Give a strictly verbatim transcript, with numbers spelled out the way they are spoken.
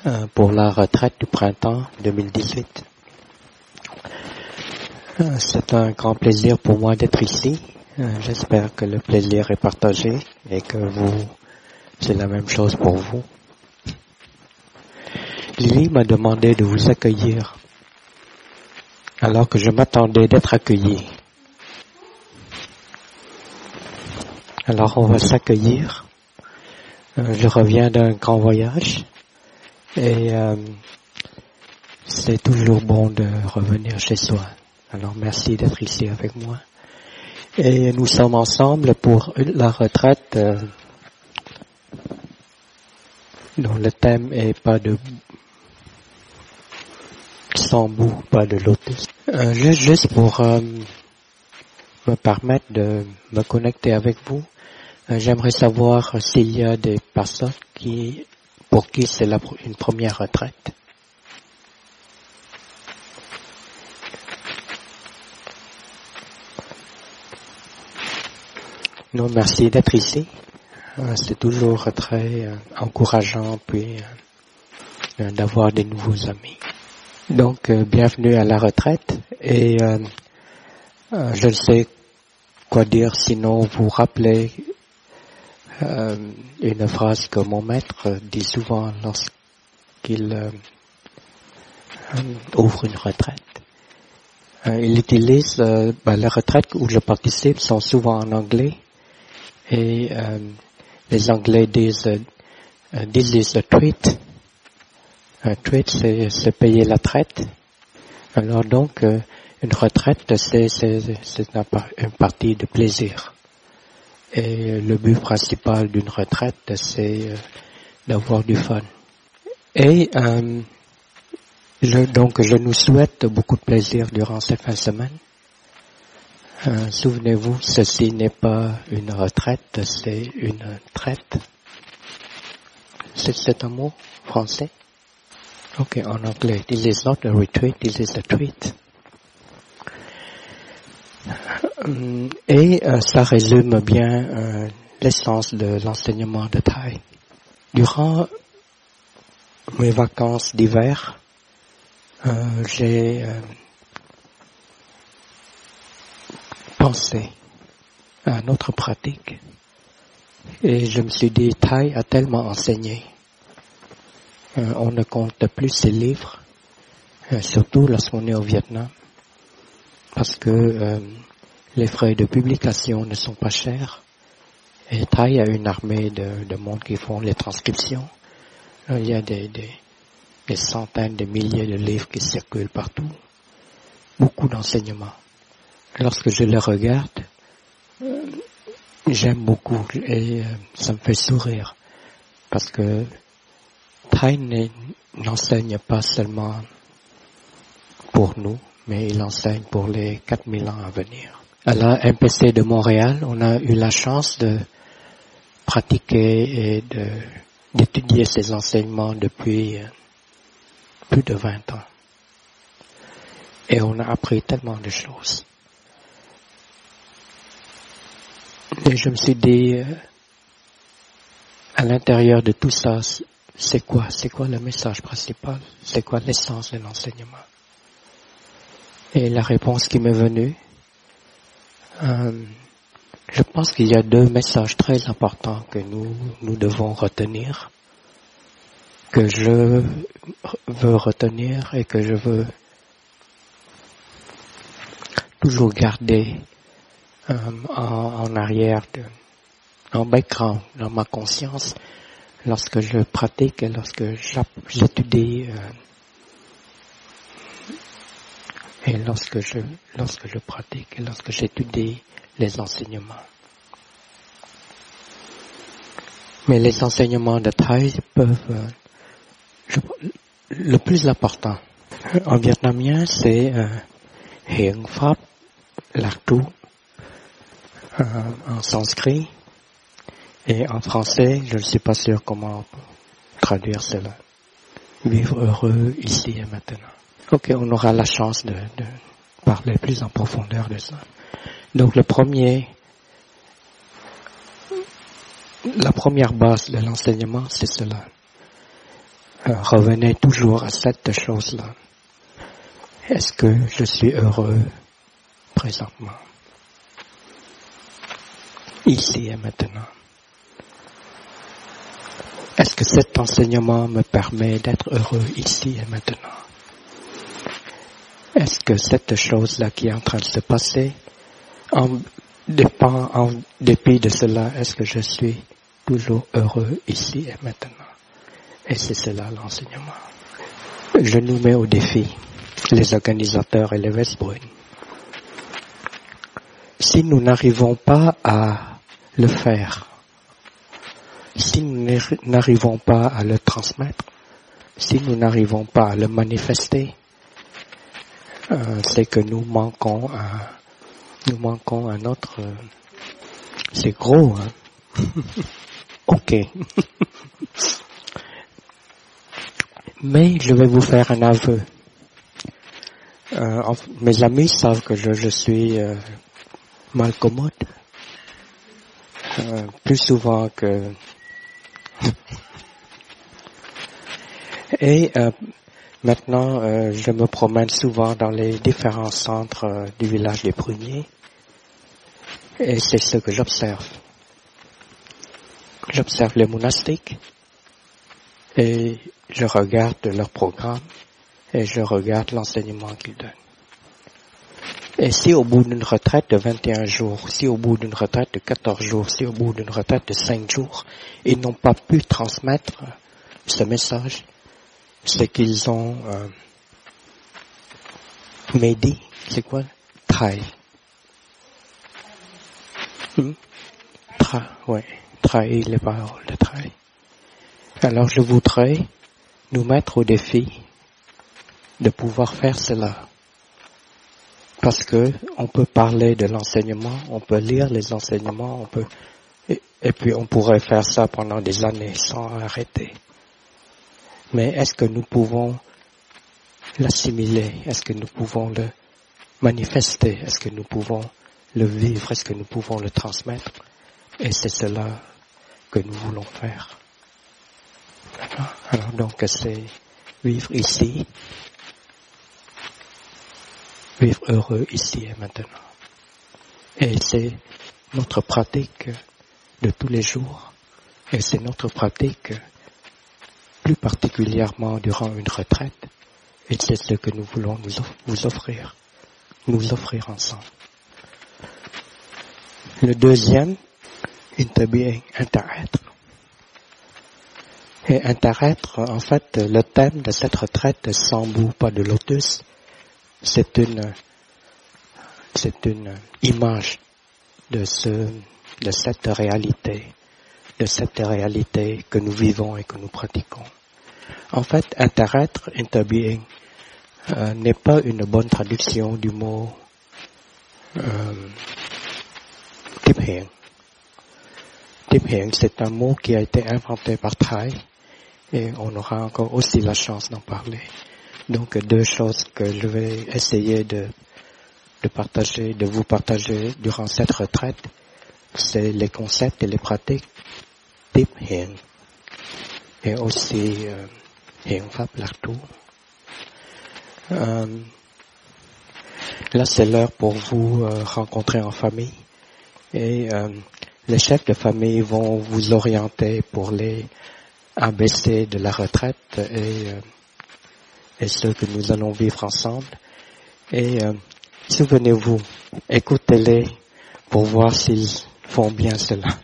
euh, pour la retraite du printemps deux mille dix-huit. Euh, c'est un grand plaisir pour moi d'être ici. Euh, j'espère que le plaisir est partagé et que vous, c'est la même chose pour vous. Lily m'a demandé de vous accueillir alors que je m'attendais d'être accueilli. Alors on va s'accueillir. Euh, je reviens d'un grand voyage et euh, c'est toujours bon de revenir chez soi. Alors merci d'être ici avec moi. Et nous sommes ensemble pour la retraite euh, dont le thème est pas de bambou, pas de lotus. Euh, juste, juste pour euh, me permettre de me connecter avec vous, euh, j'aimerais savoir s'il y a des personnes qui, pour qui c'est la, une première retraite. Non, merci d'être ici. Euh, c'est toujours très euh, encourageant puis euh, d'avoir des nouveaux amis. Donc, euh, bienvenue à la retraite et euh, euh, je ne sais quoi dire sinon vous rappeler euh, une phrase que mon maître dit souvent lorsqu'il euh, ouvre une retraite. Euh, il utilise euh, ben, les retraites où je participe sont souvent en anglais et euh, les Anglais disent uh, this is a treat. Un treat, c'est, c'est payer la traite. Alors donc, euh, une retraite, c'est, c'est, c'est une partie de plaisir. Et le but principal d'une retraite, c'est euh, d'avoir du fun. Et euh, je, donc, je nous souhaite beaucoup de plaisir durant cette fin de semaine. Euh, souvenez-vous, ceci n'est pas une retraite, c'est une traite. C'est, c'est un mot français? Ok, en anglais. This is not a retreat, this is a treat. Et euh, ça résume bien euh, l'essence de l'enseignement de Thaï. Durant mes vacances d'hiver, euh, j'ai euh, pensé à notre pratique et je me suis dit, Thaï a tellement enseigné. Euh, on ne compte plus ses livres, euh, surtout lorsqu'on est au Vietnam, parce que euh, les frais de publication ne sont pas chers. Et Thaï a une armée de, de monde qui font les transcriptions. Euh, il y a des, des, des centaines de milliers de livres qui circulent partout. Beaucoup d'enseignements. Lorsque je les regarde, euh, j'aime beaucoup et euh, ça me fait sourire, parce que Thaï n'enseigne pas seulement pour nous, mais il enseigne pour les quatre mille ans à venir. À la M P C de Montréal, on a eu la chance de pratiquer et de, d'étudier ces enseignements depuis plus de vingt ans. Et on a appris tellement de choses. Et je me suis dit, à l'intérieur de tout ça, c'est quoi? C'est quoi le message principal? C'est quoi l'essence de l'enseignement? Et la réponse qui m'est venue, euh, je pense qu'il y a deux messages très importants que nous, nous devons retenir, que je veux retenir et que je veux toujours garder euh, en, en arrière, de, en background, dans ma conscience, lorsque je pratique et lorsque j'étudie euh, et lorsque je lorsque je pratique et lorsque j'étudie les enseignements. Mais les enseignements de Thaï peuvent euh, je, le plus important en vietnamien c'est euh, Hiện Pháp Lạc Trú, euh, en sanskrit. Et en français, je ne suis pas sûr comment traduire cela. Vivre heureux ici et maintenant. Ok, on aura la chance de, de parler plus en profondeur de ça. Donc le premier, la première base de l'enseignement, c'est cela. euh, revenez toujours à cette chose-là. Est-ce que je suis heureux présentement? Ici et maintenant. Est-ce que cet enseignement me permet d'être heureux ici et maintenant? Est-ce que cette chose-là qui est en train de se passer en dépend, en dépit de cela, est-ce que je suis toujours heureux ici et maintenant? Et c'est cela l'enseignement. Je nous mets au défi, les organisateurs et les Westbrun. Si nous n'arrivons pas à le faire, si nous n'arrivons pas à le transmettre, si nous n'arrivons pas à le manifester, euh, c'est que nous manquons un, nous manquons un autre. Euh, c'est gros, hein. Ok. Mais je vais vous faire un aveu. Euh, mes amis savent que je, je suis euh, mal commode, euh, plus souvent que... Et euh, maintenant, euh, je me promène souvent dans les différents centres euh, du village des Pruniers, et c'est ce que j'observe. J'observe les monastiques, et je regarde leur programme, et je regarde l'enseignement qu'ils donnent. Et si au bout d'une retraite de vingt et un jours, si au bout d'une retraite de quatorze jours, si au bout d'une retraite de cinq jours, ils n'ont pas pu transmettre ce message, c'est qu'ils ont euh, médit, c'est quoi? Trahi. Hmm? Tra, ouais, trahi les paroles de trahi. Alors je voudrais nous mettre au défi de pouvoir faire cela. Parce que on peut parler de l'enseignement, on peut lire les enseignements, on peut et, et puis on pourrait faire ça pendant des années sans arrêter. Mais est-ce que nous pouvons l'assimiler? Est-ce que nous pouvons le manifester? Est-ce que nous pouvons le vivre? Est-ce que nous pouvons le transmettre? Et c'est cela que nous voulons faire. D'accord? Alors donc c'est vivre ici, vivre heureux ici et maintenant. Et c'est notre pratique de tous les jours. Et c'est notre pratique plus particulièrement durant une retraite. Et c'est ce que nous voulons nous off- vous offrir. Nous offrir ensemble. Le deuxième, interbeing, interêtre. Et interêtre, en fait, le thème de cette retraite, sans bout, pas de lotus, c'est une, c'est une image de ce, de cette réalité, de cette réalité que nous vivons et que nous pratiquons. En fait, interêtre, interbeing, euh, n'est pas une bonne traduction du mot euh, tipheing. Tipheing, c'est un mot qui a été inventé par Thai et on aura encore aussi la chance d'en parler. Donc deux choses que je vais essayer de, de partager, de vous partager durant cette retraite, c'est les concepts et les pratiques tipheing et aussi euh, Hiện Pháp Lạc Trú. Euh, là, c'est l'heure pour vous euh, rencontrer en famille et euh, les chefs de famille vont vous orienter pour les A B C de la retraite et, euh, et ce que nous allons vivre ensemble. Et euh, souvenez-vous, écoutez-les pour voir s'ils font bien cela.